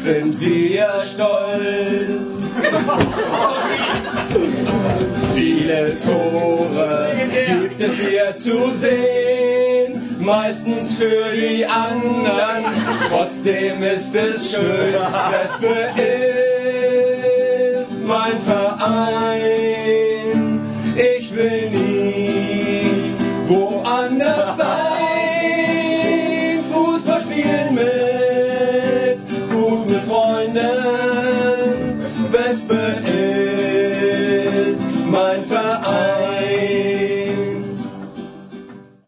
sind wir stolz. Viele Tore gibt es hier zu sehen, meistens für die anderen, trotzdem ist es schön, Wespe ist mein Verein.